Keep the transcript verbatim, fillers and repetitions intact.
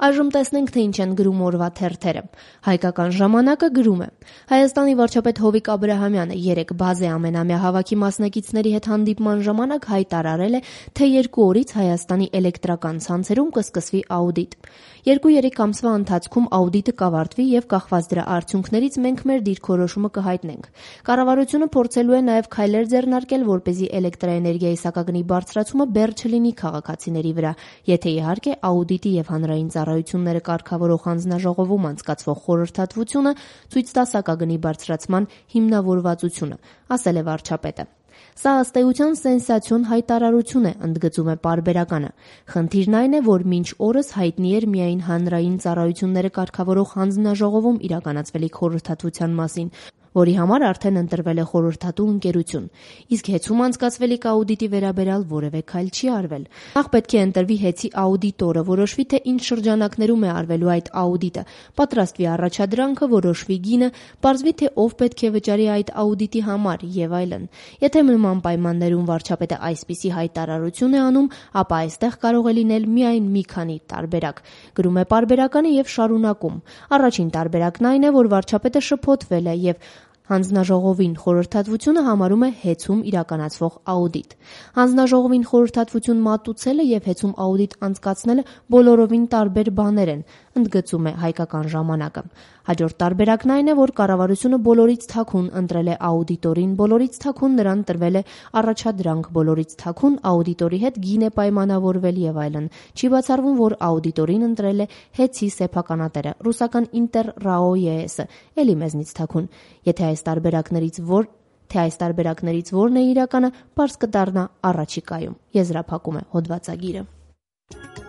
Այժմ տեսնենք, թե ինչ են գրում օրվա թերթերը։ Հայկական ժամանակը գրում է. Հայաստանի վարչապետ Հովիկ Աբրահամյանը երեկ բազե ամենամյա հավաքի մասնակիցների հետ հանդիպման ժամանակ հայտարարել է, թե երկու օրից Հայաստանի էլեկտրական ցանցերում կսկսվի աուդիտ։ Երկու-երեք ամսվա ընթացքում աուդիտը կավարտվի եւ կախված դրա արդյունքներից մենք մեր դիրքորոշումը կհայտնենք։ Կառավարությունը փորձելու է նաեւ քայլեր ձեռնարկել, որպեսզի էլեկտրաէներգիայի սակագնի բարձրացումը բեռ չլինի քաղաքացիների վրա, եթե իհարկե աուդիտի եւ հանրային ծառայությունները կարգավորող հանձնաժողովում անցկացվող խորհրդատվությունը ցույց տա սակագնի բարձրացման հիմնավորվածությունը, ասել է վարչապետը։ Սա ըստ էության սենսացիոն հայտարարություն է, ընդգծում է պարբերականը։ Խնդիրն այն է, որ մինչ օրս հայտնի էր միայն հանրային ծառայությունները կարգավորող հանձնաժողովում իրականացվելիք խորհրդատվության մասին, որի համար արդեն ընտրվել է խորհրդատու ընկերություն, իսկ հեծում անցկացվելիք աուդիտի վերաբերյալ որևէ քայլ չի արվել։ Նախ պետք է ընտրվի հեծի աուդիտորը, որոշվի, թե ինչ շրջանակներում է արվելու այդ աուդիտը, պատրաստվի առաջադրանքը, որոշվի գինը, պարզվի, թե ով պետք է վճարի այդ աուդիտի համար եւ այլն։ Եթե նման պայմաններում վարչապետը այսպիսի հայտարարություն է անում, ապա այստեղ կարող է լինել միայն մի քանի տարբերակ։ Գրում է պարբերականը եւ շարունակում։ Առաջին տարբերակն այն է, որ վարչապետը շփոթվել է եւ Հանձնաժողովին խորհրդատվությունը համարում է հեծում իրականացվող աուդիտ։ Հանձնաժողովին խորհրդատվություն մատուցելը եւ հեծում աուդիտ անցկացնելը բոլորովին տարբեր բաներ են, ընդգծում է Հայկական ժամանակը։ Հաջորդ տարբերակն այն է, որ կառավարությունը բոլորից թաքուն ընտրել է աուդիտորին, բոլորից թաքուն նրան տրվել է առաջադրանք, բոլորից թաքուն աուդիտորի հետ գին է պայմանավորվել եւ այլն։ Չի բացառվում, որ աուդիտորին ընտրել է հեծի սեփականատերը, ռուսական Ինտեր ՌԱՕ Է Էս-ը, էլի մեզնից թաքուն։ Եթե այս տարբերակներից որ թե այս տարբերակներից որն է իրականը, պարզ կդառնա առաջիկայում, եզրափակում է հոդվածագիրը։